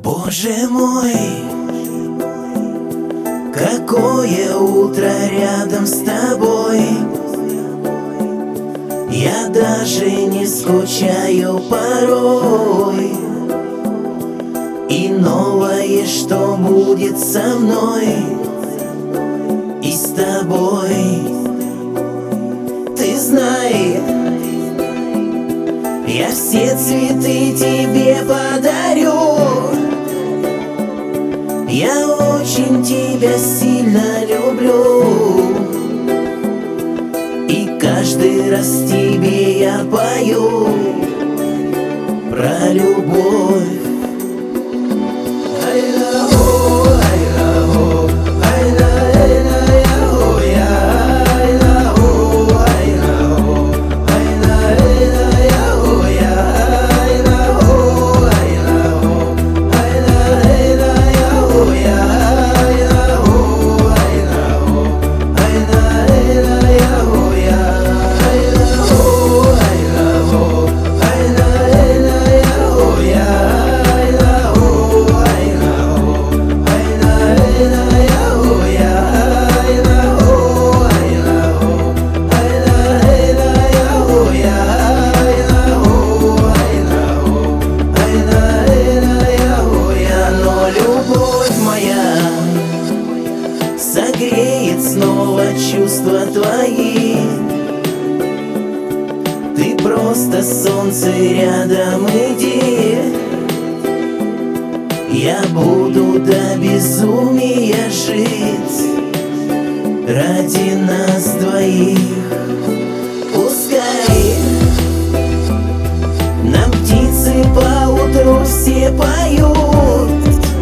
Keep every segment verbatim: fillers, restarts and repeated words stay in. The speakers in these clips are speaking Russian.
Боже мой, какое утро рядом с тобой. Я даже не скучаю порой. И новое, что будет со мной и с тобой. Ты знай, я все цветы тебе подарю. Я очень тебя сильно люблю. И каждый раз тебе я пою про любовь. Согреет снова чувства твои. Ты просто солнце, рядом иди. Я буду до безумия жить ради нас двоих. Пускай нам птицы поутру все поют,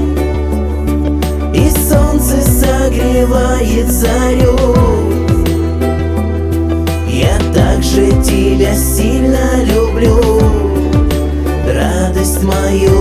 и солнце согревает зарю. Я также тебя сильно люблю, радость мою.